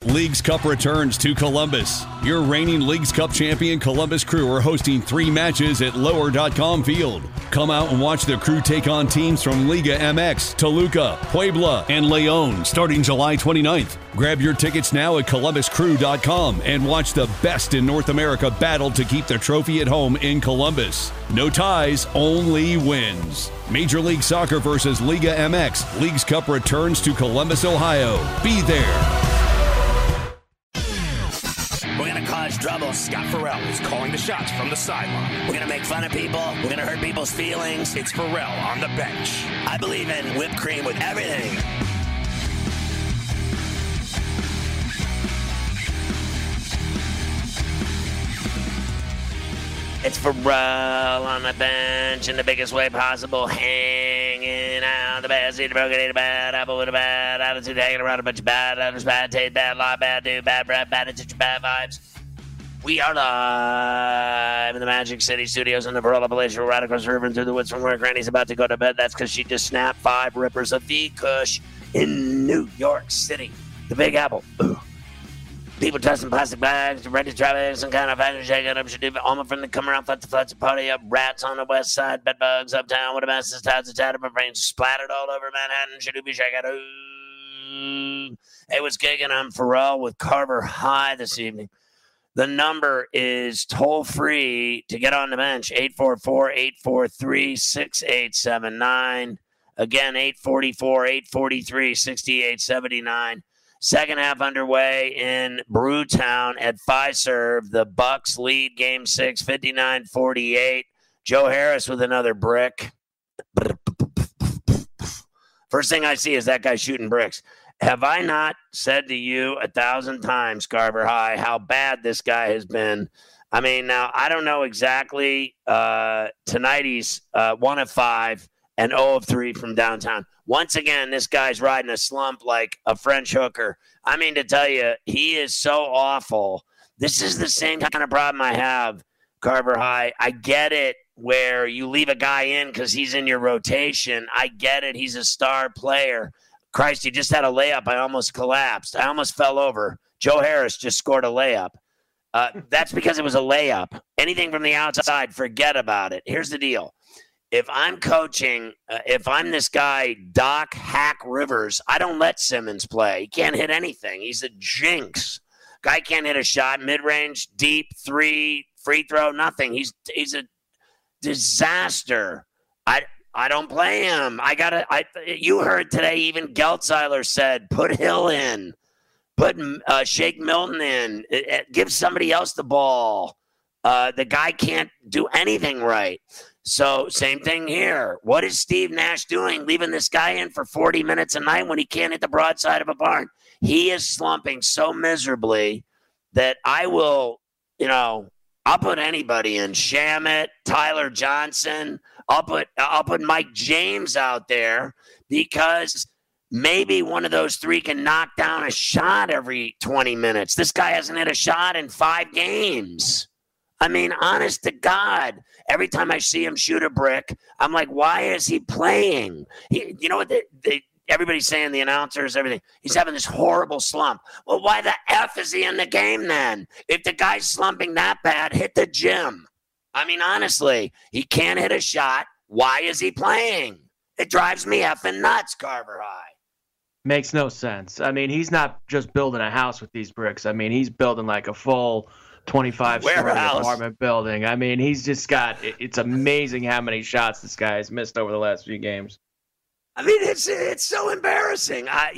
Leagues Cup returns to Columbus. Your reigning Leagues Cup champion Columbus Crew are hosting 3 matches at Lower.com Field. Come out and watch the Crew take on teams from Liga MX, Toluca, Puebla, and León starting July 29th. Grab your tickets now at ColumbusCrew.com and watch the best in North America battle to keep the trophy at home in Columbus. No ties, only wins. Major League Soccer versus Liga MX. Leagues Cup returns to Columbus, Ohio. Be there. We're going to cause trouble. Scott Farrell is calling the shots from the sideline. We're going to make fun of people. We're going to hurt people's feelings. It's Farrell on the bench. I believe in whipped cream with everything. It's Farrell on the bench in the biggest way possible, hanging out the best, eat a broken, eat a bad apple with a bad attitude, hanging around a bunch of bad letters, bad taste, bad lie, bad dude, bad breath, bad attitude, bad vibes. We are live in the Magic City Studios in the Farrell Appalachian, right across the river and through the woods from where Granny's about to go to bed. That's because she just snapped 5 rippers of V-Kush in New York City. The Big Apple. Ooh. People tossing plastic bags, ready to travel some kind of fashion shaking up, should do almost from the come around, flats, party up, rats on the west side, bed bugs uptown, with a mess, tides of tattered, my brains splattered all over Manhattan, should be shaking. Ooh. Hey, what's gigging? I'm Farrell with Carver High this evening. The number is toll free to get on the bench, 844-843-6879. Again, 844-843-6879. Second half underway in Brewtown at Fiserv. The Bucks lead Game 6, 59-48. Joe Harris with another brick. First thing I see is that guy shooting bricks. Have I not said to you 1,000 times, Carver High, how bad this guy has been? I mean, now, I don't know exactly. Tonight he's 1 of 5 and 0 of 3 from downtown. Once again, this guy's riding a slump like a French hooker. I mean, to tell you, he is so awful. This is the same kind of problem I have, Carver High. I get it where you leave a guy in because he's in your rotation. I get it. He's a star player. Christ, he just had a layup. I almost collapsed. I almost fell over. Joe Harris just scored a layup. That's because it was a layup. Anything from the outside, forget about it. Here's the deal. If I'm coaching, if I'm this guy, Doc Hack Rivers, I don't let Simmons play. He can't hit anything. He's a jinx. Guy can't hit a shot, mid-range, deep, 3, free throw, nothing. He's a disaster. I don't play him. You heard today, even Geltzeiler said, put Hill in, put Shake Milton in, give somebody else the ball. The guy can't do anything right. So same thing here. What is Steve Nash doing, leaving this guy in for 40 minutes a night when he can't hit the broadside of a barn? He is slumping so miserably that I will, I'll put anybody in. Shamet, Tyler Johnson. I'll put Mike James out there because maybe one of those 3 can knock down a shot every 20 minutes. This guy hasn't hit a shot in 5 games. I mean, honest to God, every time I see him shoot a brick, I'm like, why is he playing? You know what? Everybody's saying, the announcers, everything. He's having this horrible slump. Well, why the F is he in the game then? If the guy's slumping that bad, hit the gym. I mean, honestly, he can't hit a shot. Why is he playing? It drives me effing nuts, Carver High. Makes no sense. I mean, he's not just building a house with these bricks. I mean, he's building like a full 25-story apartment building. I mean, he's just got – it's amazing how many shots this guy has missed over the last few games. I mean, it's so embarrassing. I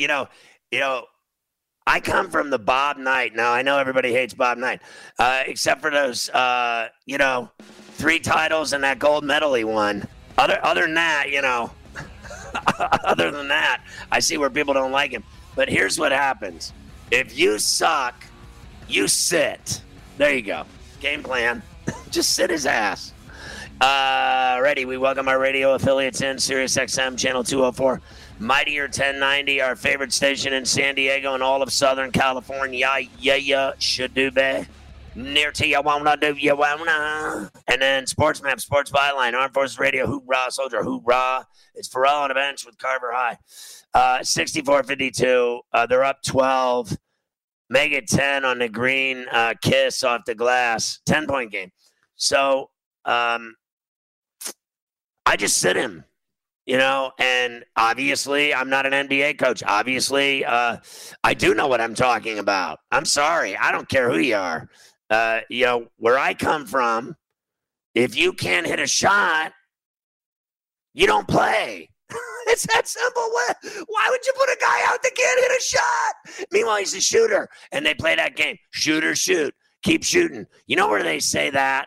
come from the Bob Knight. Now, I know everybody hates Bob Knight, except for those, 3 titles and that gold medal he won. Other than that, other than that, I see where people don't like him. But here's what happens. If you suck, you sit. There you go. Game plan. Just sit his ass. Ready. We welcome our radio affiliates in Sirius XM Channel 204, Mightier 1090, our favorite station in San Diego and all of Southern California. Yeah, Shadube. Near to you wanna do you wanna. And then Sports Map, Sports Byline, Armed Forces Radio, hoorah, soldier, hoorah. It's Farrell on the bench with Carver High. 64-52. They're up 12. make it 10 on the green kiss off the glass, 10-point game. So I just sit him, and obviously I'm not an NBA coach. Obviously, I do know what I'm talking about. I'm sorry. I don't care who you are. Where I come from, if you can't hit a shot, you don't play. It's that simple. Why would you put a guy out that can't hit a shot? Meanwhile, he's a shooter, and they play that game. Shoot or shoot. Keep shooting. You know where they say that?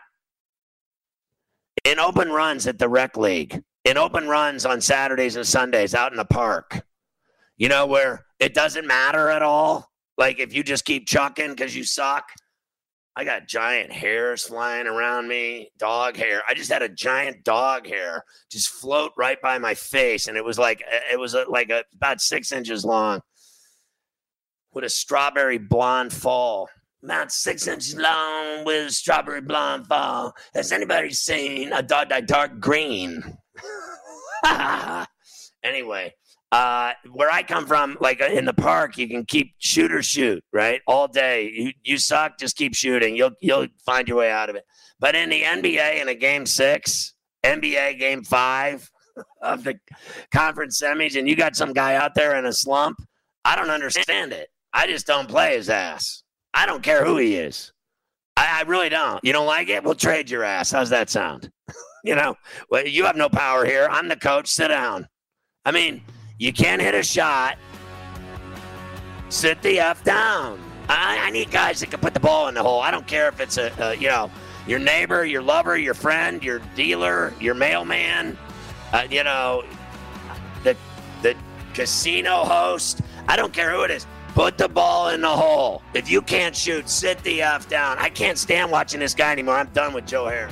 In open runs at the rec league. In open runs on Saturdays and Sundays out in the park. Where it doesn't matter at all. Like if you just keep chucking because you suck. I got giant hairs flying around me, dog hair. I just had a giant dog hair just float right by my face, and it was about 6 inches long with a strawberry blonde fall. About 6 inches long with a strawberry blonde fall. Has anybody seen a dark green? Anyway. Where I come from, like in the park, you can keep shoot or shoot, right? All day. You suck, just keep shooting. You'll find your way out of it. But in the NBA, in a game 6, NBA game 5 of the conference semis, and you got some guy out there in a slump, I don't understand it. I just don't play his ass. I don't care who he is. I really don't. You don't like it? We'll trade your ass. How's that sound? Well, you have no power here. I'm the coach. Sit down. I mean, you can't hit a shot. Sit the F down. I need guys that can put the ball in the hole. I don't care if it's your neighbor, your lover, your friend, your dealer, your mailman, the casino host. I don't care who it is. Put the ball in the hole. If you can't shoot, sit the F down. I can't stand watching this guy anymore. I'm done with Joe Harris.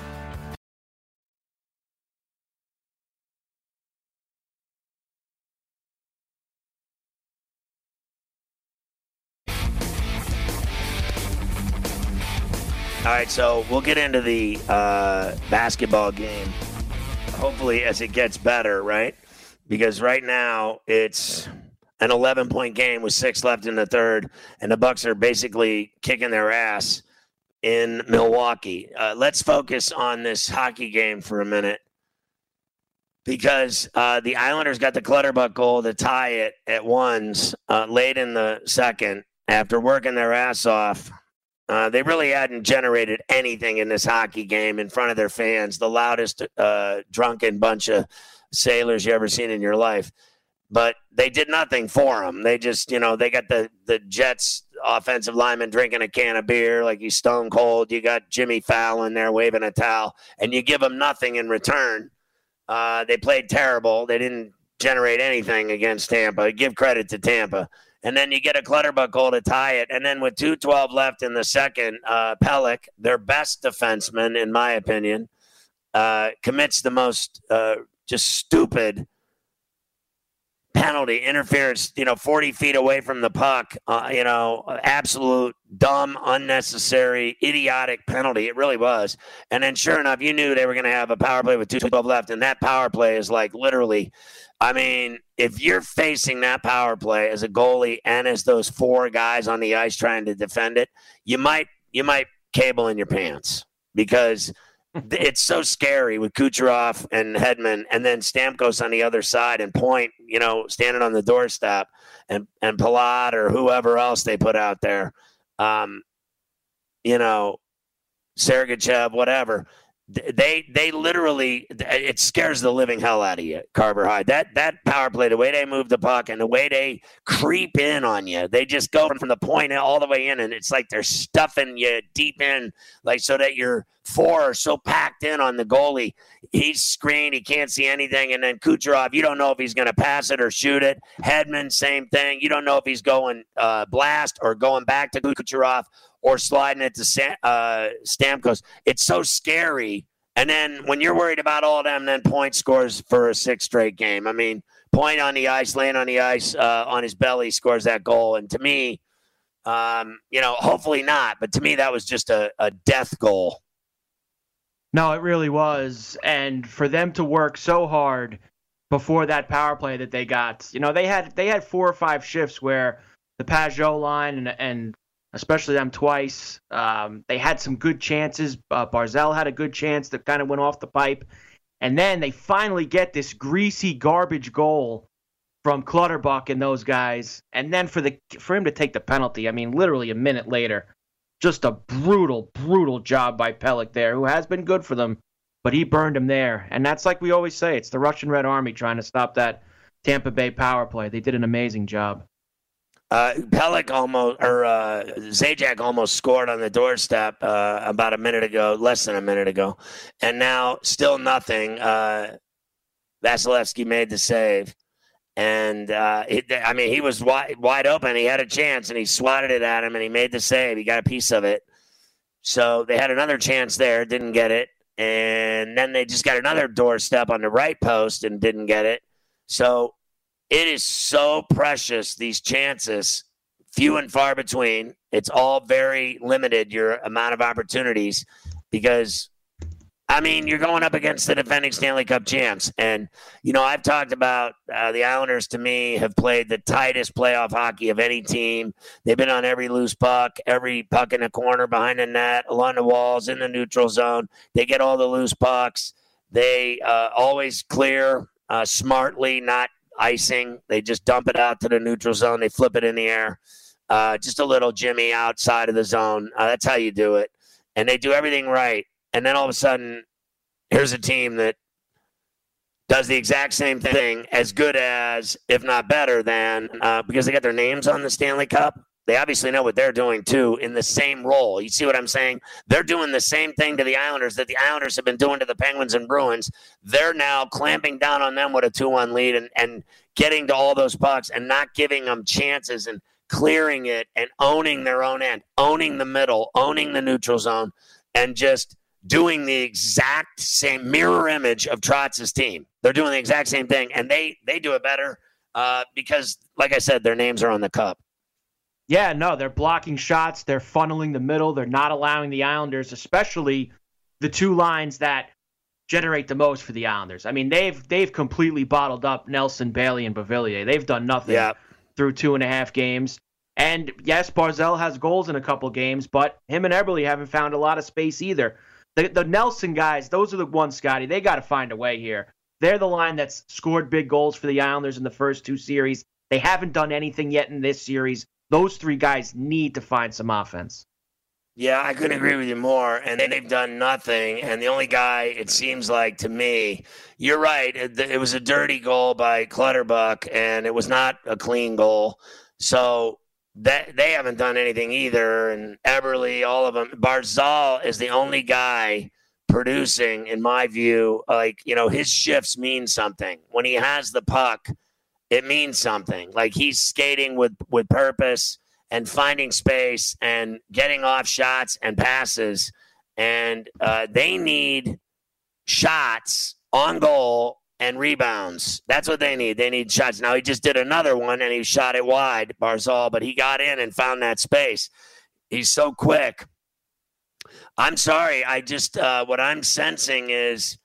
All right, so we'll get into the basketball game, hopefully as it gets better, right? Because right now it's an 11-point game with 6 left in the third, and the Bucks are basically kicking their ass in Milwaukee. Let's focus on this hockey game for a minute because the Islanders got the Clutterbuck goal to tie it at ones late in the second after working their ass off. They really hadn't generated anything in this hockey game in front of their fans, the loudest drunken bunch of sailors you ever seen in your life. But they did nothing for them. They just, they got the Jets offensive lineman drinking a can of beer like he's stone cold. You got Jimmy Fallon there waving a towel, and you give them nothing in return. They played terrible. They didn't generate anything against Tampa. Give credit to Tampa. And then you get a Clutterbuck goal to tie it. And then with 2:12 left in the second, Pelech, their best defenseman, in my opinion, commits the most just stupid penalty, interference, 40 feet away from the puck, absolute dumb, unnecessary, idiotic penalty. It really was. And then sure enough, you knew they were going to have a power play with 2:12 left. And that power play is like literally, if you're facing that power play as a goalie and as those 4 guys on the ice trying to defend it, you might cable in your pants because it's so scary with Kucherov and Hedman and then Stamkos on the other side and Point, standing on the doorstep and Palat or whoever else they put out there, Sergachev, whatever. They literally, it scares the living hell out of you, Carver High. That power play, the way they move the puck and the way they creep in on you, they just go from the point all the way in, and it's like they're stuffing you deep in, like so that your 4 are so packed in on the goalie. He's screened, he can't see anything, and then Kucherov, you don't know if he's going to pass it or shoot it. Hedman, same thing. You don't know if he's going blast or going back to Kucherov or sliding it to Stamkos. It's so scary. And then when you're worried about all of them, then Point scores for a 6th straight game. Point on the ice, laying on the ice, on his belly, scores that goal. And to me, hopefully not, but to me that was just a death goal. No, it really was. And for them to work so hard before that power play that they got, they had 4 or 5 shifts where the Pajot line and especially them twice. They had some good chances. Barzal had a good chance that kind of went off the pipe. And then they finally get this greasy garbage goal from Clutterbuck and those guys. And then for him to take the penalty, I mean, literally a minute later, just a brutal, brutal job by Pelech there, who has been good for them, but he burned him there. And that's like we always say, it's the Russian Red Army trying to stop that Tampa Bay power play. They did an amazing job. Pelech Zajac almost scored on the doorstep about a minute ago, less than a minute ago. And now still nothing. Vasilevsky made the save. And, he was wide open. He had a chance, and he swatted it at him, and he made the save. He got a piece of it. So they had another chance there, didn't get it. And then they just got another doorstep on the right post and didn't get it. So it is so precious, these chances, few and far between. It's all very limited, your amount of opportunities, because you're going up against the defending Stanley Cup champs. And, I've talked about the Islanders, to me, have played the tightest playoff hockey of any team. They've been on every loose puck, every puck in the corner, behind the net, along the walls, in the neutral zone. They get all the loose pucks. They always clear smartly, not icing. They just dump it out to the neutral zone. They flip it in the air. Just a little Jimmy outside of the zone. That's how you do it. And they do everything right. And then all of a sudden, here's a team that does the exact same thing, as good as, if not better than, because they got their names on the Stanley Cup. They obviously know what they're doing, too, in the same role. You see what I'm saying? They're doing the same thing to the Islanders that the Islanders have been doing to the Penguins and Bruins. They're now clamping down on them with a 2-1 lead and getting to all those pucks and not giving them chances and clearing it and owning their own end, owning the middle, owning the neutral zone, and just doing the exact same mirror image of Trotz's team. They're doing the exact same thing, and they do it better because, like I said, their names are on the cup. Yeah, no, they're blocking shots. They're funneling the middle. They're not allowing the Islanders, especially the two lines that generate the most for the Islanders. I mean, they've completely bottled up Nelson, Bailey, and Beauvillier. They've done nothing through 2.5 games. And, yes, Barzal has goals in a couple games, but him and Eberle haven't found a lot of space either. The Nelson guys, those are the ones, Scotty, they got to find a way here. They're the line that's scored big goals for the Islanders in the first 2 series. They haven't done anything yet in this series. Those 3 guys need to find some offense. Yeah, I couldn't agree with you more. And then they've done nothing. And the only guy, it seems like to me, you're right. It was a dirty goal by Clutterbuck, and it was not a clean goal. So they haven't done anything either. And Eberle, all of them. Barzal is the only guy producing, in my view. His shifts mean something. When he has the puck, it means something. Like, he's skating with purpose and finding space and getting off shots and passes. And they need shots on goal and rebounds. That's what they need. They need shots. Now, he just did another one, and he shot it wide, Barzal, but he got in and found that space. He's so quick. I'm sorry. I just what I'm sensing is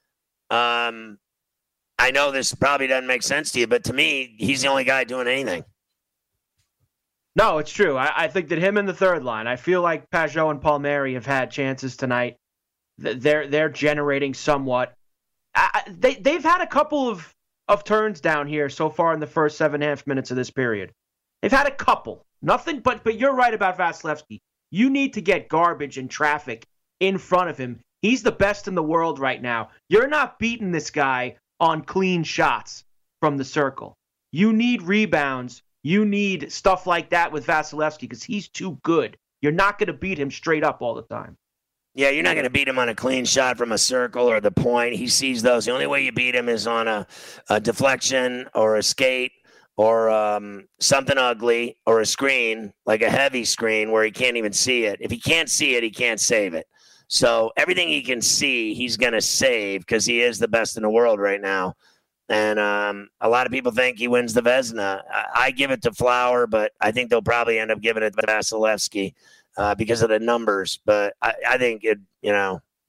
I know this probably doesn't make sense to you, but to me, he's the only guy doing anything. No, it's true. I think that him and the third line, I feel like Pajot and Palmieri have had chances tonight. They're generating somewhat. They've had a couple of turns down here so far in the first 7.5 minutes of this period. They've had a couple. Nothing, but you're right about Vasilevsky. You need to get garbage and traffic in front of him. He's the best in the world right now. You're not beating this guy on clean shots from the circle. You need rebounds. You need stuff like that with Vasilevsky because he's too good. You're not going to beat him straight up all the time. Yeah, you're not going to beat him on a clean shot from a circle or the point. He sees those. The only way you beat him is on a deflection or a skate or something ugly or a screen, like a heavy screen where he can't even see it. If he can't see it, he can't save it. So everything he can see, he's going to save because he is the best in the world right now. And a lot of people think he wins the Vezina. I give it to Flower, but I think they'll probably end up giving it to Vasilevsky because of the numbers. But I think it,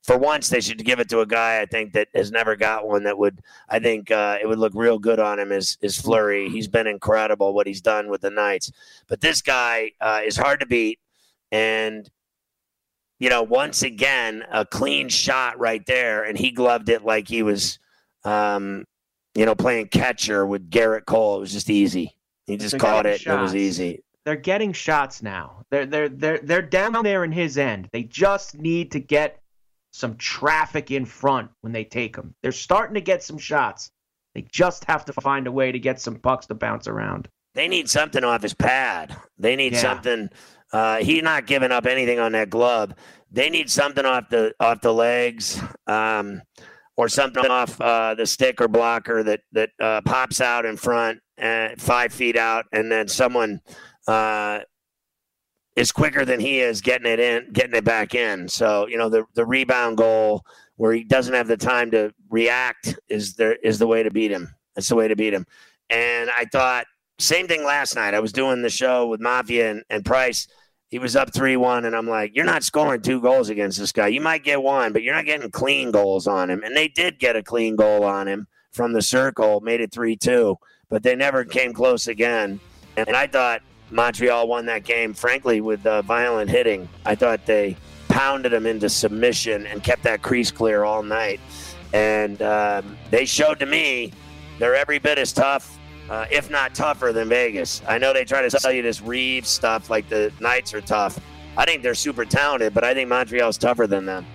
for once, they should give it to a guy I think that has never got one that would – I think it would look real good on him is Fleury. He's been incredible what he's done with the Knights. But this guy is hard to beat. And, once again, a clean shot right there, and he gloved it like he was, playing catcher with Garrett Cole. It was just easy. He just caught it. It was easy. They're getting shots now. They're down there in his end. They just need to get some traffic in front when they take them. They're starting to get some shots. They just have to find a way to get some pucks to bounce around. They need something off his pad. They need something. He's not giving up anything on that glove. They need something off the legs, or something off the stick or blocker that pops out in front, 5 feet out, and then someone is quicker than he is getting it back in. So, the rebound goal where he doesn't have the time to react is the way to beat him. That's the way to beat him. And I thought, same thing last night. I was doing the show with Mafia and Price. He was up 3-1, and I'm like, you're not scoring 2 goals against this guy. You might get 1, but you're not getting clean goals on him. And they did get a clean goal on him from the circle, made it 3-2, but they never came close again. And I thought Montreal won that game, frankly, with violent hitting. I thought they pounded him into submission and kept that crease clear all night. And they showed to me they're every bit as tough, if not tougher, than Vegas. I know they try to sell you this Reeves stuff like the Knights are tough. I think they're super talented, but I think Montreal's tougher than them.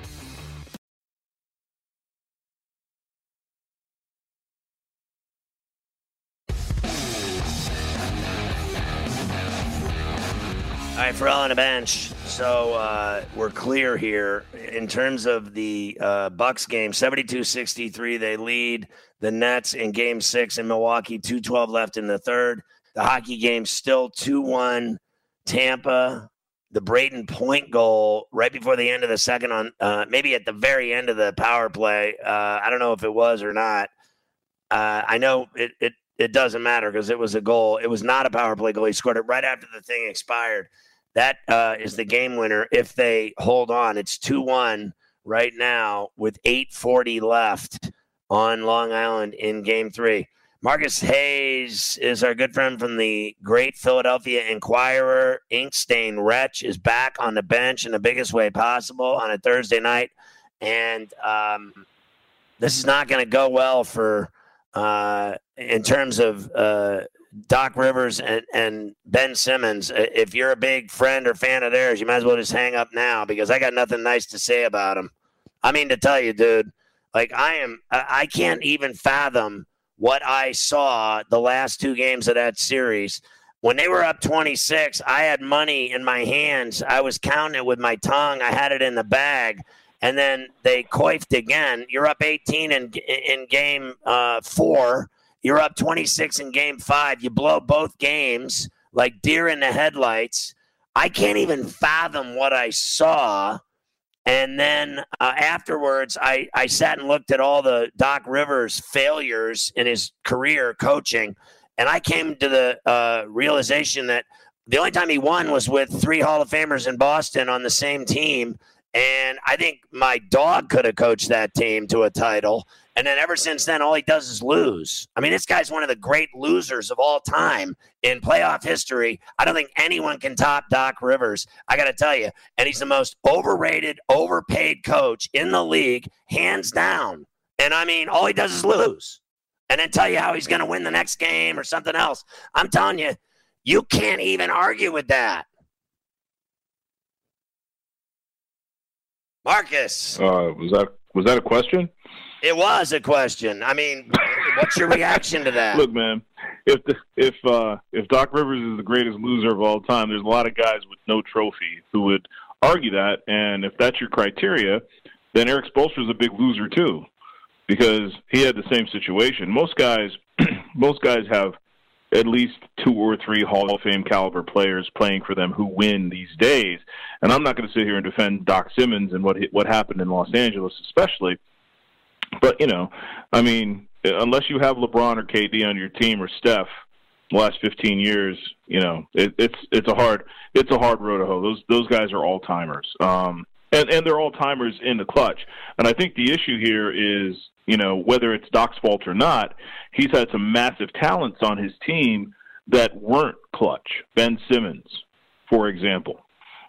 All right, for all on the bench. So we're clear here in terms of the Bucks game. 72-63, they lead the Nets in Game 6 in Milwaukee. 2:12 left in the third. The hockey game still 2-1 Tampa. The Braden Point goal right before the end of the second on maybe at the very end of the power play. I don't know if it was or not. I know it doesn't matter because it was a goal. It was not a power play goal. He scored it right after the thing expired. That is the game winner if they hold on. It's 2-1 right now with 8:40 left on Long Island in Game 3. Marcus Hayes is our good friend from the great Philadelphia Inquirer. Inkstain Wretch is back on the bench in the biggest way possible on a Thursday night. And this is not going to go well for in terms of Doc Rivers and Ben Simmons. If you're a big friend or fan of theirs, you might as well just hang up now because I got nothing nice to say about them. I mean, to tell you, dude, like I can't even fathom what I saw the last 2 games of that series. When they were up 26, I had money in my hands. I was counting it with my tongue. I had it in the bag. And then they coifed again. You're up 18 in Game 4. You're up 26 in Game 5. You blow both games like deer in the headlights. I can't even fathom what I saw. And then afterwards, I sat and looked at all the Doc Rivers failures in his career coaching, and I came to the realization that the only time he won was with 3 Hall of Famers in Boston on the same team, and I think my dog could have coached that team to a title. And then ever since then, all he does is lose. I mean, this guy's one of the great losers of all time in playoff history. I don't think anyone can top Doc Rivers. I got to tell you. And he's the most overrated, overpaid coach in the league, hands down. And I mean, all he does is lose. And then tell you how he's going to win the next game or something else. I'm telling you, you can't even argue with that. Marcus. Was that a question? It was a question. I mean, what's your reaction to that? Look, man, if Doc Rivers is the greatest loser of all time, there's a lot of guys with no trophy who would argue that. And if that's your criteria, then Eric Spoelstra is a big loser too, because he had the same situation. Most guys have at least 2 or 3 Hall of Fame caliber players playing for them who win these days. And I'm not going to sit here and defend Doc Simmons and what happened in Los Angeles, especially. But, I mean, unless you have LeBron or KD on your team or Steph the last 15 years, it's a hard road to hoe. Those guys are all-timers. And they're all-timers in the clutch. And I think the issue here is, whether it's Doc's fault or not, he's had some massive talents on his team that weren't clutch. Ben Simmons, for example.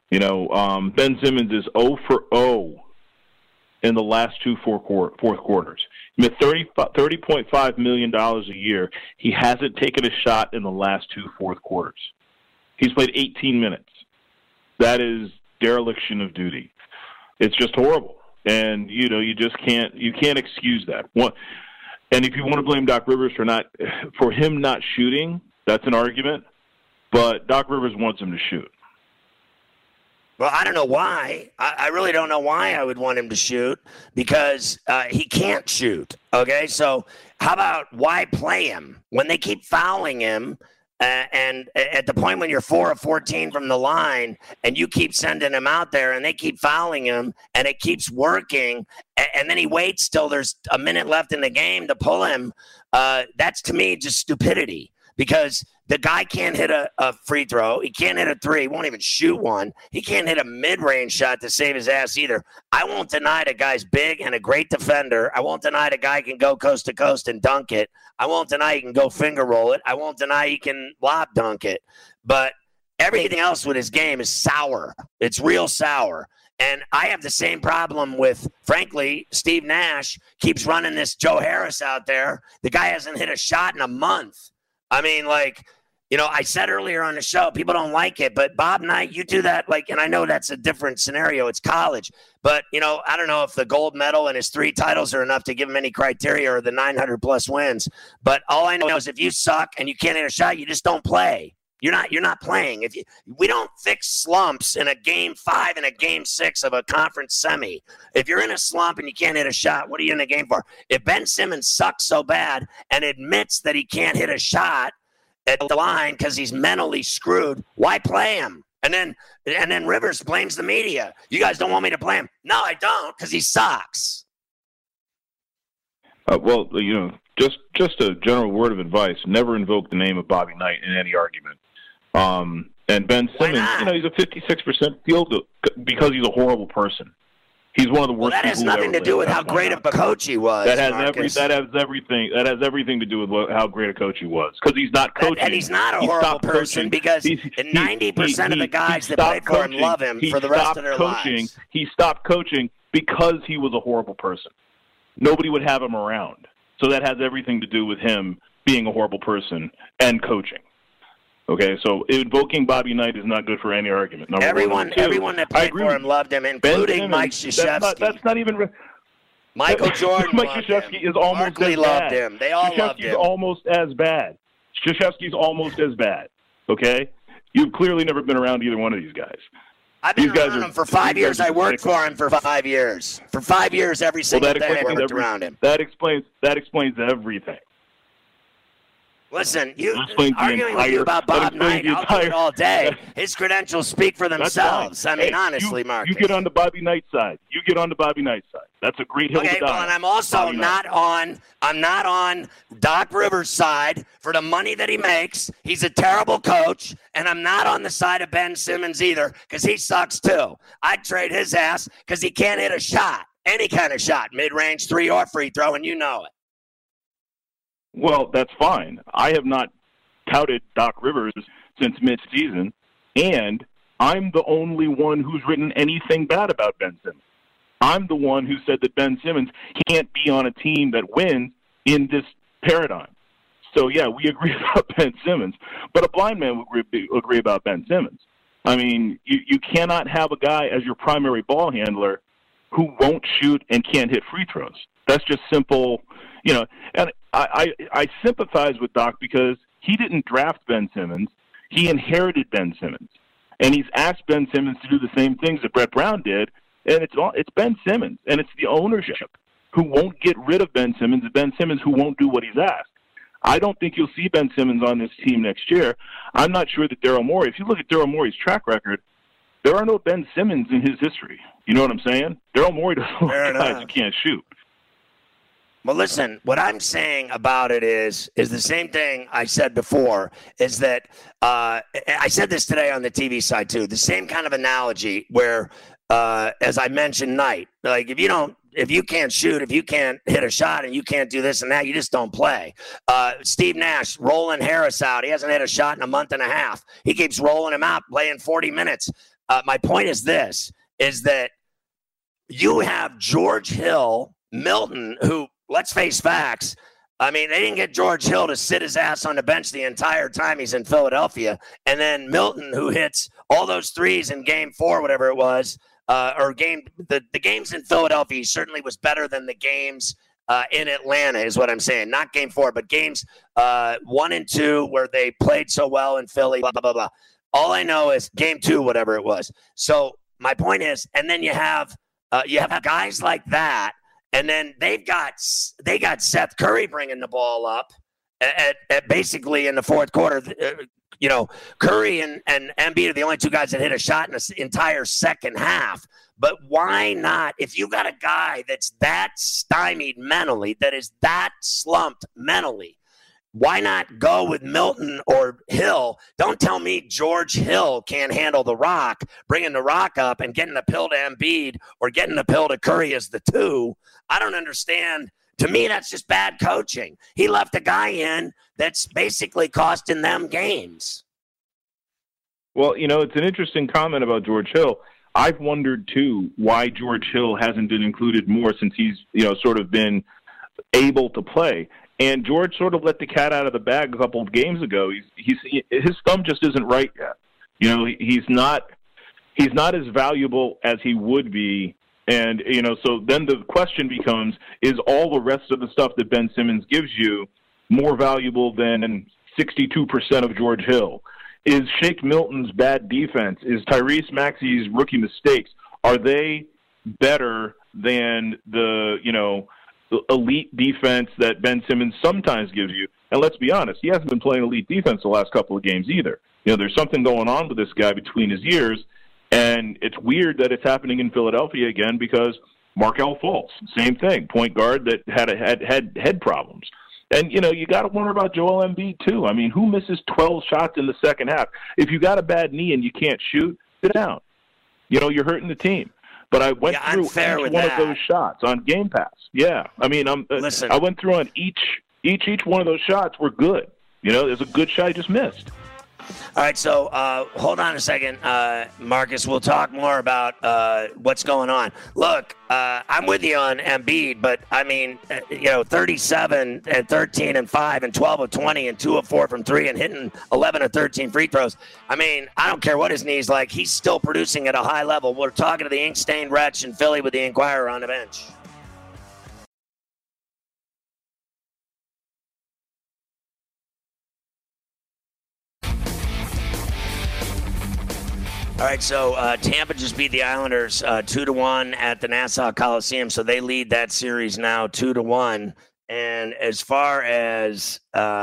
Ben Simmons is 0 for 0 in the last two fourth quarters. He made $30.5 million a year. He hasn't taken a shot in the last two fourth quarters. He's played 18 minutes. That is dereliction of duty. It's just horrible. And, you can't excuse that. And if you want to blame Doc Rivers for him not shooting, that's an argument. But Doc Rivers wants him to shoot. Well, I don't know why. I really don't know why I would want him to shoot, because he can't shoot. Okay, so how about why play him when they keep fouling him? And at the point when you're 4 of 14 from the line and you keep sending him out there and they keep fouling him and it keeps working, and then he waits till there's a minute left in the game to pull him, that's to me just stupidity, because the guy can't hit a free throw. He can't hit a three. He won't even shoot one. He can't hit a mid-range shot to save his ass either. I won't deny the guy's big and a great defender. I won't deny the guy can go coast to coast and dunk it. I won't deny he can go finger roll it. I won't deny he can lob dunk it. But everything else with his game is sour. It's real sour. And I have the same problem with, frankly, Steve Nash keeps running this Joe Harris out there. The guy hasn't hit a shot in a month. I mean, I said earlier on the show, people don't like it, but Bob Knight, you do that, and I know that's a different scenario. It's college. But, I don't know if the gold medal and his 3 titles are enough to give him any criteria, or the 900-plus wins. But all I know is if you suck and you can't hit a shot, you just don't play. You're not playing. We don't fix slumps in a game 5 and a game 6 of a conference semi. If you're in a slump and you can't hit a shot, what are you in the game for? If Ben Simmons sucks so bad and admits that he can't hit a shot at the line because he's mentally screwed, why play him? And then Rivers blames the media. You guys don't want me to play him. No, I don't, because he sucks. Just a general word of advice: never invoke the name of Bobby Knight in any argument. And Ben Simmons, he's a 56% field goal because he's a horrible person. He's one of the worst. Well, that has nothing to do with how great of a coach he was. That has everything. That has everything to do with how great a coach he was, because he's not coaching. And he's not a horrible person, because 90% of the guys that played for him love him for the rest of their lives. He stopped coaching because he was a horrible person. Nobody would have him around. So that has everything to do with him being a horrible person and coaching. Okay, so invoking Bobby Knight is not good for any argument. Everyone that played for him loved him, including Mike Krzyzewski. That's not even. Michael Jordan Mike Krzyzewski is almost Barkley as loved bad. him. They all loved him. Krzyzewski's almost as bad. Krzyzewski's almost as bad. Okay, you've clearly never been around either one of these guys. I've been around him for 5 years. I worked for him for 5 years. For 5 years, every single day I worked around him. That explains everything. Listen, arguing with you about Bob Knight, I'll do it all day. His credentials speak for themselves. I mean, honestly, Marcus. You get on the Bobby Knight side. That's a great hill to die. Okay, well, and I'm also not on Doc Rivers' side for the money that he makes. He's a terrible coach, and I'm not on the side of Ben Simmons either, because he sucks too. I'd trade his ass because he can't hit a shot, any kind of shot, mid-range, 3 or free throw, and you know it. Well, that's fine. I have not touted Doc Rivers since mid-season, and I'm the only one who's written anything bad about Ben Simmons. I'm the one who said that Ben Simmons can't be on a team that wins in this paradigm. So, yeah, we agree about Ben Simmons, but a blind man would agree about Ben Simmons. I mean, you cannot have a guy as your primary ball handler who won't shoot and can't hit free throws. That's just simple, and I sympathize with Doc because he didn't draft Ben Simmons. He inherited Ben Simmons. And he's asked Ben Simmons to do the same things that Brett Brown did, and it's Ben Simmons, and it's the ownership who won't get rid of Ben Simmons, and Ben Simmons who won't do what he's asked. I don't think you'll see Ben Simmons on this team next year. I'm not sure that Daryl Morey, if you look at Daryl Morey's track record, there are no Ben Simmons in his history. You know what I'm saying? Daryl Morey doesn't like guys who can't shoot. Well, listen, what I'm saying about it is the same thing I said before, is that I said this today on the TV side too, the same kind of analogy where as I mentioned, Knight. Like if you can't shoot, if you can't hit a shot, and you can't do this and that, you just don't play. Steve Nash rolling Harris out. He hasn't hit a shot in a month and a half. He keeps rolling him out, playing 40 minutes. My point is this: is that you have George Hill, Milton, who, let's face facts. I mean, they didn't get George Hill to sit his ass on the bench the entire time he's in Philadelphia. And then Milton, who hits all those threes in game 4, whatever it was, the games in Philadelphia certainly was better than the games in Atlanta, is what I'm saying. Not game 4, but games 1 and 2 where they played so well in Philly, blah, blah, blah, blah. All I know is game 2, whatever it was. So my point is, and then you have guys like that. And then they got Seth Curry bringing the ball up at basically in the fourth quarter. Curry and Embiid are the only two guys that hit a shot in the entire second half. But why not? If you got a guy that's that stymied mentally, that is that slumped mentally, why not go with Milton or Hill? Don't tell me George Hill can't handle the rock, bringing the rock up and getting the pill to Embiid or getting the pill to Curry as the 2. I don't understand. To me, that's just bad coaching. He left a guy in that's basically costing them games. Well, it's an interesting comment about George Hill. I've wondered, too, why George Hill hasn't been included more since he's, sort of been able to play. And George sort of let the cat out of the bag a couple of games ago. His thumb just isn't right yet. He's not as valuable as he would be. And, so then the question becomes, is all the rest of the stuff that Ben Simmons gives you more valuable than 62% of George Hill? Is Shake Milton's bad defense, is Tyrese Maxey's rookie mistakes, are they better than the elite defense that Ben Simmons sometimes gives you? And let's be honest, he hasn't been playing elite defense the last couple of games either. There's something going on with this guy between his ears, and it's weird that it's happening in Philadelphia again because Markelle Fultz, same thing, point guard that had head problems. And, you got to wonder about Joel Embiid, too. I mean, who misses 12 shots in the second half? If you got a bad knee and you can't shoot, sit down. You're hurting the team. But I went through each one of those shots on Game Pass. Yeah, I mean, I went through on each one of those shots were good. There's a good shot I just missed. All right, so hold on a second, Marcus. We'll talk more about what's going on. Look, I'm with you on Embiid, but I mean, 37 and 13 and 5 and 12 of 20 and 2 of 4 from 3 and hitting 11 of 13 free throws. I mean, I don't care what his knee's like. He's still producing at a high level. We're talking to the ink-stained wretch in Philly with the Inquirer on the bench. All right, so Tampa just beat the Islanders 2-1 at the Nassau Coliseum, so they lead that series now 2-1. And as far as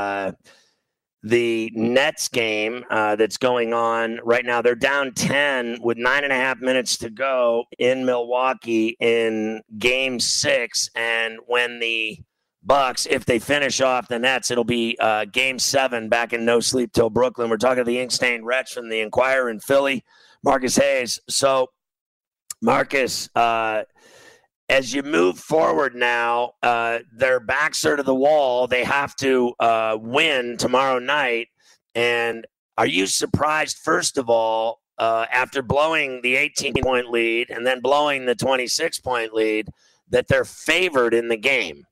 the Nets game that's going on right now, they're down 10 with 9.5 minutes to go in Milwaukee in Game 6. And when the Bucks, if they finish off the Nets, it'll be Game 7 back in No Sleep Till Brooklyn. We're talking to the ink-stained wretch from the Inquirer in Philly, Marcus Hayes. So, Marcus, as you move forward now, their backs are to the wall. They have to win tomorrow night. And are you surprised, first of all, after blowing the 18-point lead and then blowing the 26-point lead, that they're favored in the game?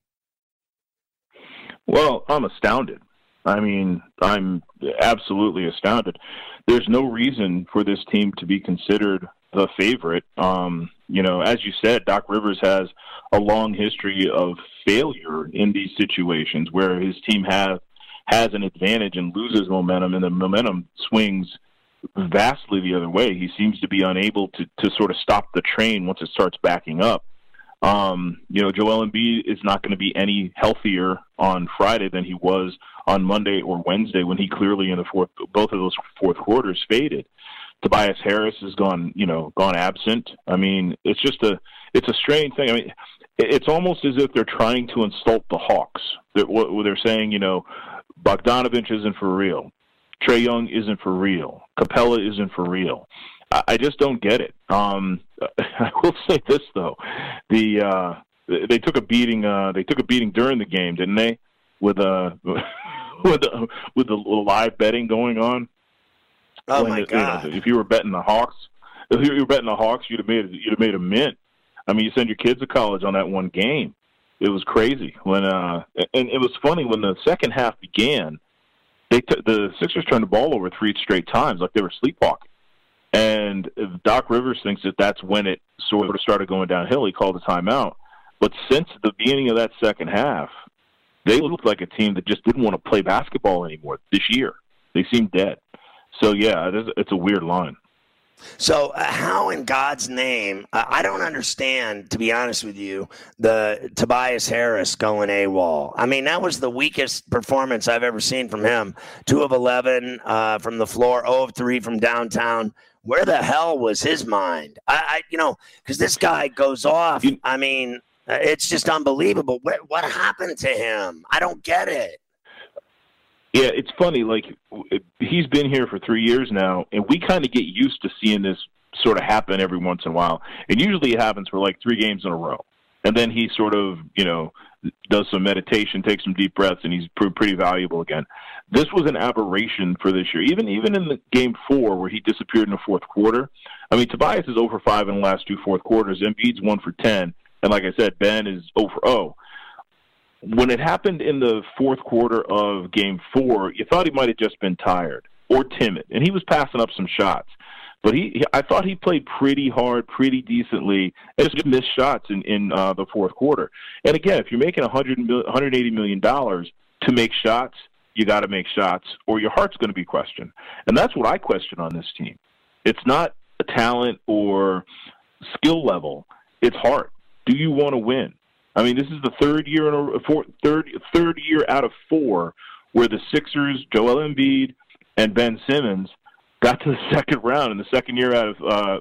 Well, I'm astounded. I mean, I'm absolutely astounded. There's no reason for this team to be considered the favorite. As you said, Doc Rivers has a long history of failure in these situations where his team has an advantage and loses momentum, and the momentum swings vastly the other way. He seems to be unable to sort of stop the train once it starts backing up. Joel Embiid is not going to be any healthier on Friday than he was on Monday or Wednesday when he clearly in both of those fourth quarters faded. Tobias Harris has gone absent. I mean, it's a strange thing. I mean, it's almost as if they're trying to insult the Hawks. They're saying, Bogdanovich isn't for real. Trae Young isn't for real. Capella isn't for real. I just don't get it. I will say this though, they took a beating. They took a beating during the game, didn't they? With the live betting going on. Oh my God! If you were betting the Hawks, you'd have made a mint. I mean, you send your kids to college on that one game. It was crazy and it was funny when the second half began. The Sixers turned the ball over 3 straight times, like they were sleepwalking. And Doc Rivers thinks that that's when it sort of started going downhill. He called a timeout. But since the beginning of that second half, they looked like a team that just didn't want to play basketball anymore this year. They seemed dead. So, yeah, it's a weird line. So how in God's name, I don't understand, to be honest with you, the Tobias Harris going AWOL. I mean, that was the weakest performance I've ever seen from him. 2 of 11 from the floor, 0 of 3 from downtown. Where the hell was his mind? Because this guy goes off. I mean, it's just unbelievable. What happened to him? I don't get it. Yeah, it's funny. Like, he's been here for 3 years now, and we kind of get used to seeing this sort of happen every once in a while. And usually it happens for like 3 games in a row. And then he sort of, does some meditation, takes some deep breaths, and he's pretty valuable again. This was an aberration for this year. Even in the game 4 where he disappeared in the fourth quarter. I mean, Tobias is 0 for 5 in the last 2 fourth quarters. Embiid's 1 for 10. And like I said, Ben is 0 for 0. When it happened in the fourth quarter of game 4, you thought he might have just been tired or timid, and he was passing up some shots. But I thought he played pretty hard, pretty decently, and just missed shots in the fourth quarter. And again, if you're making $180 million to make shots, you got to make shots, or your heart's going to be questioned. And that's what I question on this team. It's not a talent or skill level; it's heart. Do you want to win? I mean, this is the third year out of 4 where the Sixers, Joel Embiid, and Ben Simmons got to the second round in the second year out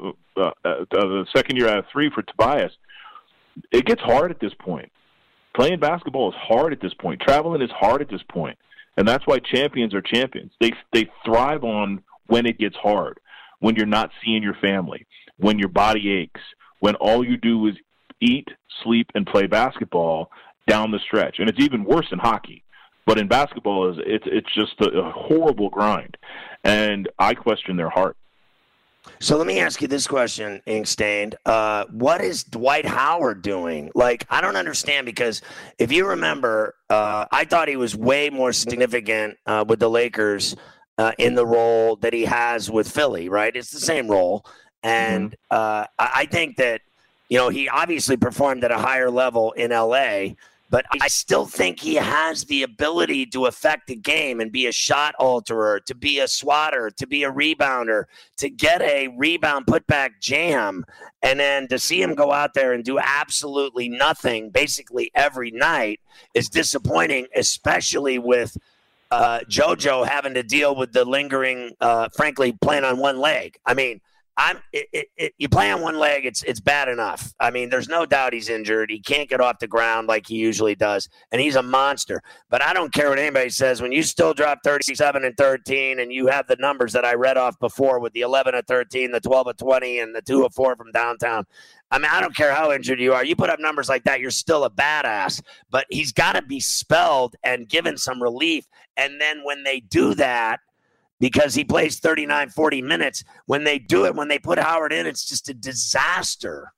of 3 for Tobias. It gets hard at this point. Playing basketball is hard at this point. Traveling is hard at this point, and that's why champions are champions. They thrive on when it gets hard, when you're not seeing your family, when your body aches, when all you do is eat, sleep, and play basketball down the stretch. And it's even worse in hockey. But in basketball, it's just a horrible grind. And I question their heart. So let me ask you this question, Inkstained. What is Dwight Howard doing? Like, I don't understand, because if you remember, I thought he was way more significant with the Lakers in the role that he has with Philly, right? It's the same role. And I think that, he obviously performed at a higher level in L.A., but I still think he has the ability to affect the game and be a shot alterer, to be a swatter, to be a rebounder, to get a rebound putback jam, and then to see him go out there and do absolutely nothing basically every night is disappointing, especially with JoJo having to deal with the lingering, frankly, playing on one leg. I mean, you play on one leg, it's bad enough. I mean, there's no doubt he's injured. He can't get off the ground like he usually does, and he's a monster. But I don't care what anybody says. When you still drop 37 and 13, and you have the numbers that I read off before with the 11 of 13, the 12 of 20, and the 2 of 4 from downtown, I mean, I don't care how injured you are. You put up numbers like that, you're still a badass. But he's got to be spelled and given some relief. And then when they do that, because he plays 39, 40 minutes. When they do it, when they put Howard in, it's just a disaster.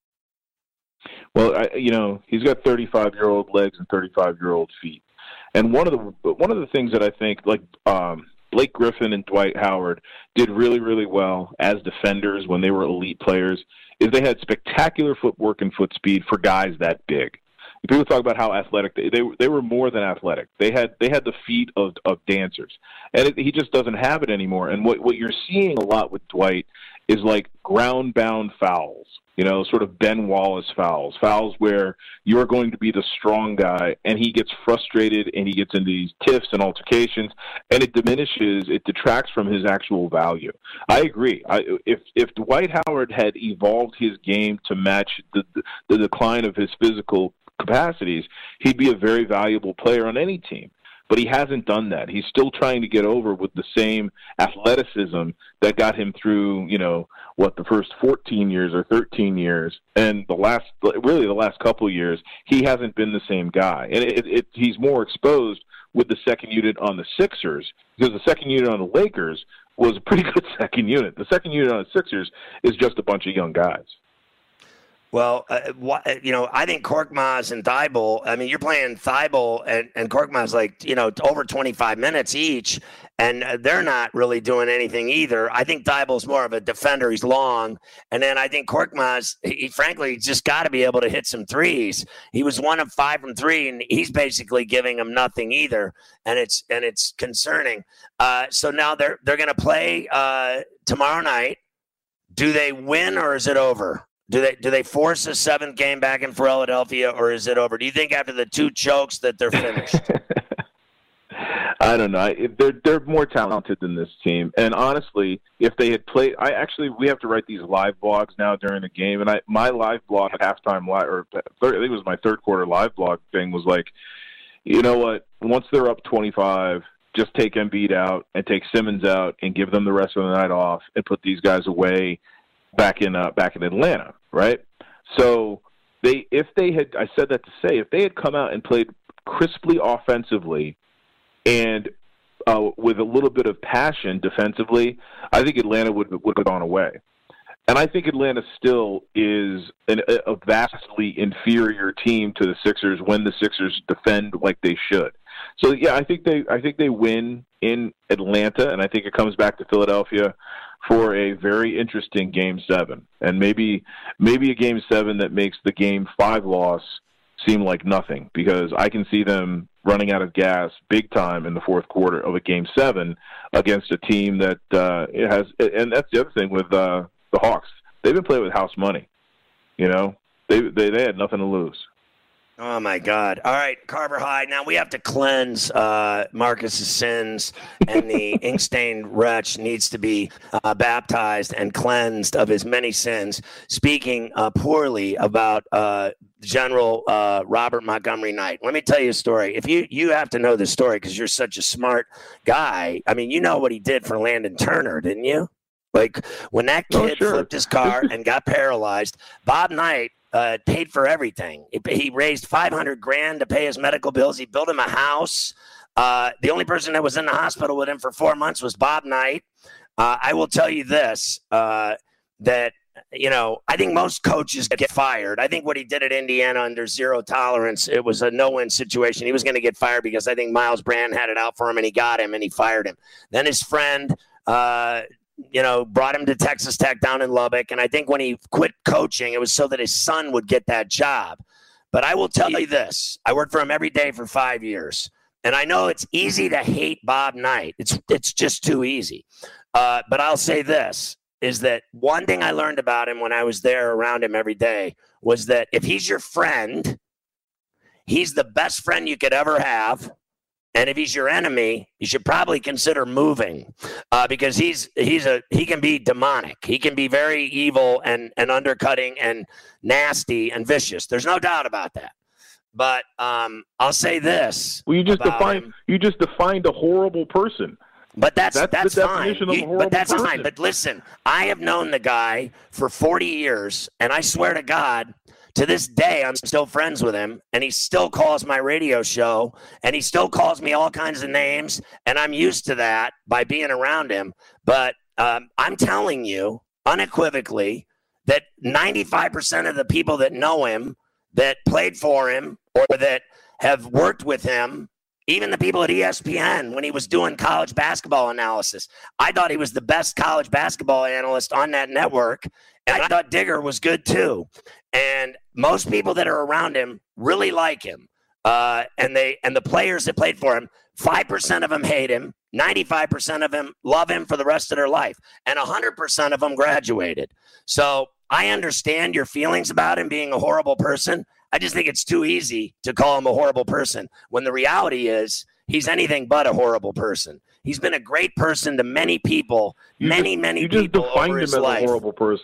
Well, he's got 35-year-old legs and 35-year-old feet. And one of the things that I think, like Blake Griffin and Dwight Howard did really, really well as defenders when they were elite players, is they had spectacular footwork and foot speed for guys that big. People talk about how athletic they were. More than athletic. They had the feet of dancers, and he just doesn't have it anymore. And what you're seeing a lot with Dwight is like ground bound fouls, sort of Ben Wallace fouls where you're going to be the strong guy, and he gets frustrated and he gets into these tiffs and altercations, and it detracts from his actual value. I agree. If Dwight Howard had evolved his game to match the decline of his physical capacities, he'd be a very valuable player on any team. but he hasn't done that. He's still trying to get over with the same athleticism that got him through, the first 14 years or 13 years, and the last couple of years, he hasn't been the same guy. And he's more exposed with the second unit on the Sixers, because the second unit on the Lakers was a pretty good second unit. The second unit on the Sixers is just a bunch of young guys. Well, I think Korkmaz and Thibault, you're playing Thibault and Korkmaz over 25 minutes each, and they're not really doing anything either. I think Thibault's more of a defender. He's long. And then I think Korkmaz, he frankly just got to be able to hit some threes. He was 1 of 5 from 3, and he's basically giving them nothing either, and it's concerning. So now they're going to play tomorrow night. Do they win or is it over? Do they force a 7th game back in Philadelphia, or is it over? Do you think after the 2 chokes that they're finished? I don't know. They're more talented than this team. And honestly, if they had played, we have to write these live blogs now during the game. And my live blog at halftime, I think it was my third quarter live blog thing, was like, you know what? Once they're up 25, just take Embiid out and take Simmons out and give them the rest of the night off and put these guys away back in Atlanta, right? So if they had come out and played crisply offensively and with a little bit of passion defensively, I think Atlanta would have gone away. And I think Atlanta still is a vastly inferior team to the Sixers when the Sixers defend like they should. So yeah, I think they win in Atlanta, and I think it comes back to Philadelphia for a very interesting Game 7, and maybe a Game 7 that makes the Game 5 loss seem like nothing, because I can see them running out of gas big time in the fourth quarter of a Game 7 against a team that has. And that's the other thing with the Hawks. They've been playing with house money. They had nothing to lose. Oh, my God. All right, Carver High. Now we have to cleanse Marcus's sins, and the ink-stained wretch needs to be baptized and cleansed of his many sins, speaking poorly about General Robert Montgomery Knight. Let me tell you a story. If you have to know this story because you're such a smart guy. You know what he did for Landon Turner, didn't you? Like, when that kid flipped his car and got paralyzed, Bob Knight paid for everything. He raised $500,000 to pay his medical bills. He built him a house. The only person that was in the hospital with him for 4 months was Bob Knight. I will tell you this, that, I think most coaches get fired. I think what he did at Indiana under zero tolerance, it was a no-win situation. He was going to get fired because I think Miles Brand had it out for him, and he got him, and he fired him. Then his friend brought him to Texas Tech down in Lubbock. And I think when he quit coaching, it was so that his son would get that job. But I will tell you this. I worked for him every day for 5 years. And I know it's easy to hate Bob Knight. It's just too easy. But I'll say this, is that one thing I learned about him when I was there around him every day was that if he's your friend, he's the best friend you could ever have. And if he's your enemy, you should probably consider moving, because he can be demonic. He can be very evil and undercutting and nasty and vicious. There's no doubt about that. But I'll say this. Well, you just defined a horrible person. But that's the fine. definition of a horrible person. Fine. But listen, I have known the guy for 40 years, and I swear to God, to this day, I'm still friends with him, and he still calls my radio show, and he still calls me all kinds of names, and I'm used to that by being around him. But I'm telling you unequivocally that 95% of the people that know him, that played for him, or that have worked with him, even the people at ESPN when he was doing college basketball analysis, I thought he was the best college basketball analyst on that network, and I thought Digger was good too. And most people that are around him really like him. And the players that played for him, 5% of them hate him, 95% of them love him for the rest of their life, and 100% of them graduated. So I understand your feelings about him being a horrible person. I just think it's too easy to call him a horrible person when the reality is he's anything but a horrible person. He's been a great person to many people, many people over his life. You just defined him as a horrible person.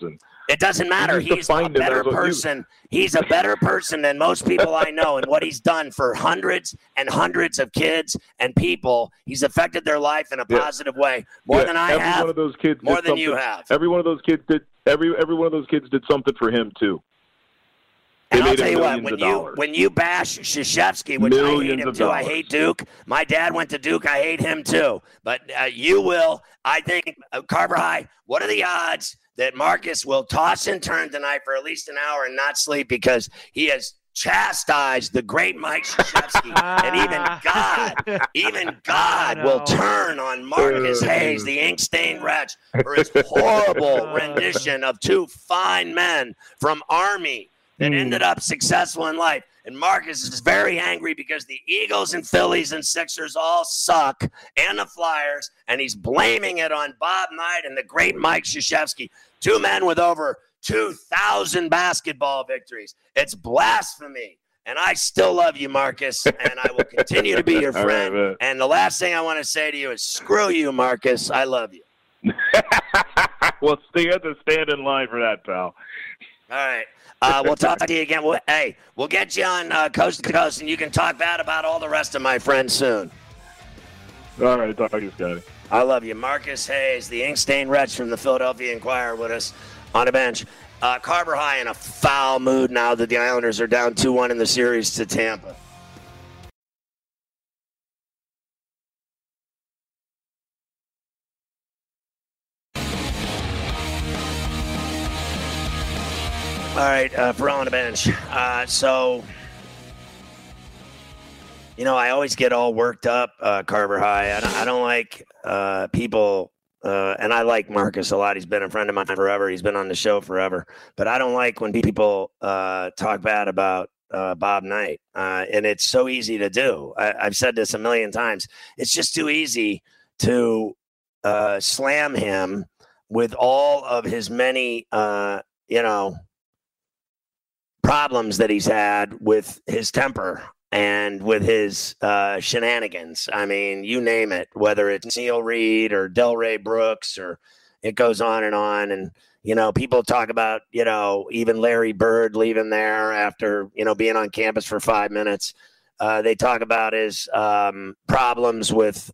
It doesn't matter. He's a better person. He's a better person than most people I know, and what he's done for hundreds and hundreds of kids and people, he's affected their life in a positive way more than I have. One of those kids more than you have. Every one of those kids did. Every one of those kids did something for him too. And I'll tell you what, when you bash Krzyzewski, which I hate him too, I hate Duke. My dad went to Duke. I hate him too. But you will. I think, Carver High, what are the odds that Marcus will toss and turn tonight for at least an hour and not sleep because he has chastised the great Mike Krzyzewski, and even God will turn on Marcus Hayes, the ink-stained wretch, for his horrible rendition of two fine men from Army that ended up successful in life. And Marcus is very angry because the Eagles and Phillies and Sixers all suck, and the Flyers, and he's blaming it on Bob Knight and the great Mike Krzyzewski, two men with over 2,000 basketball victories. It's blasphemy. And I still love you, Marcus, and I will continue to be your friend. Right, and the last thing I want to say to you is screw you, Marcus. I love you. Well, you have to stand in line for that, pal. All right. We'll talk to you again. We'll get you on Coast to Coast, and you can talk bad about all the rest of my friends soon. All right. Talk to you, Scotty. I love you. Marcus Hayes, the ink-stained wretch from the Philadelphia Inquirer, with us on the bench. Carver High in a foul mood now that the Islanders are down 2-1 in the series to Tampa. All right, Ferrall on the bench. So, you know, I always get all worked up, Carver High. I don't like people, and I like Marcus a lot. He's been a friend of mine forever. He's been on the show forever. But I don't like when people talk bad about Bob Knight. And it's so easy to do. I've said this a million times. It's just too easy to slam him with all of his many, problems that he's had with his temper and with his shenanigans. I mean, you name it, whether it's Neil Reed or Delray Brooks, or it goes on. And, you know, people talk about, you know, even Larry Bird leaving there after, you know, being on campus for 5 minutes. They talk about his problems with,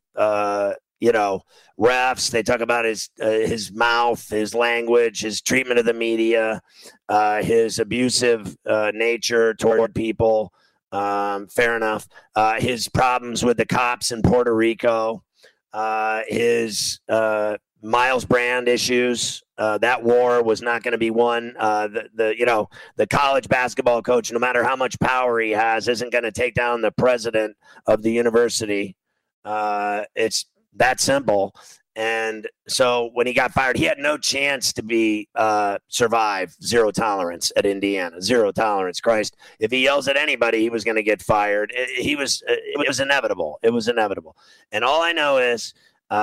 refs. They talk about his mouth, his language, his treatment of the media, his abusive nature toward people. Fair enough. His problems with the cops in Puerto Rico, his Miles Brand issues. That war was not going to be won. The college basketball coach, no matter how much power he has, isn't going to take down the president of the university. It's that simple. And so when he got fired, he had no chance to survive zero tolerance at Indiana. Zero tolerance. Christ, if he yells at anybody, he was going to get fired. It was inevitable. It was inevitable. And all I know is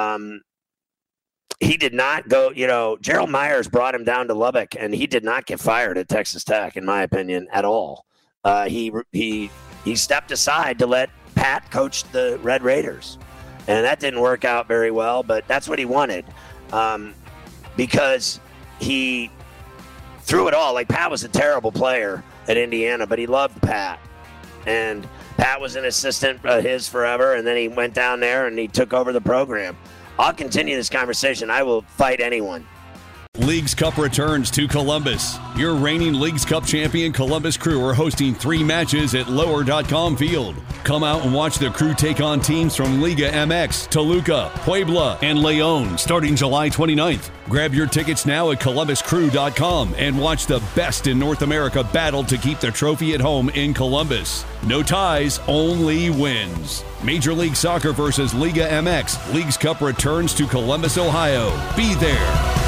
he did not go, Gerald Myers brought him down to Lubbock, and he did not get fired at Texas Tech, in my opinion, at all. He stepped aside to let Pat coach the Red Raiders. And that didn't work out very well, but that's what he wanted, because he threw it all. Like, Pat was a terrible player at Indiana, but he loved Pat. And Pat was an assistant his forever, and then he went down there and he took over the program. I'll continue this conversation. I will fight anyone. Leagues Cup returns to Columbus. Your reigning Leagues Cup champion Columbus Crew are hosting 3 matches at Lower.com Field. Come out and watch the Crew take on teams from Liga MX, Toluca, Puebla, and Leon starting July 29th. Grab your tickets now at ColumbusCrew.com and watch the best in North America battle to keep the trophy at home in Columbus. No ties, only wins. Major League Soccer versus Liga MX. Leagues Cup returns to Columbus, Ohio. Be there.